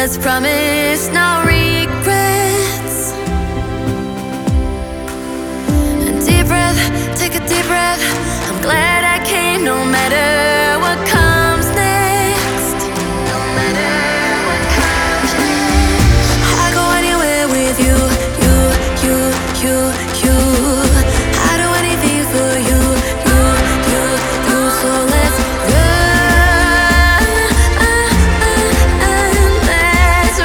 let's promise no regrets. A deep breath, take a deep breath. I'm glad I came no matter what comes next. No matter what comes next. I go anywhere with you, you, you, you, you. I do anything for you, you, you, you. So let's run, let's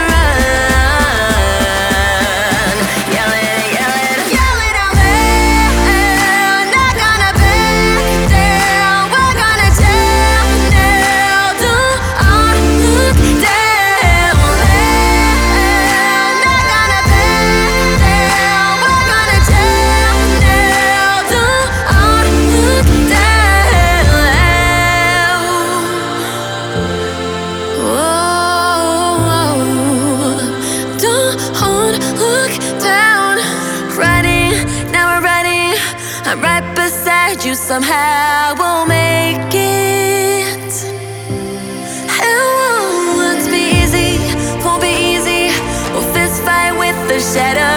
run. Yell it, yell it, yell it out loud. Not gonna back down. We're gonna tell now. Don't look down. Not gonna back down. We're gonna tell now. Don't look down. Whoa, don't look down. Riding, now we're riding. I'm right beside you. Somehow we'll make it. It won't be easy, won't be easy. We'll fist fight with the shadows.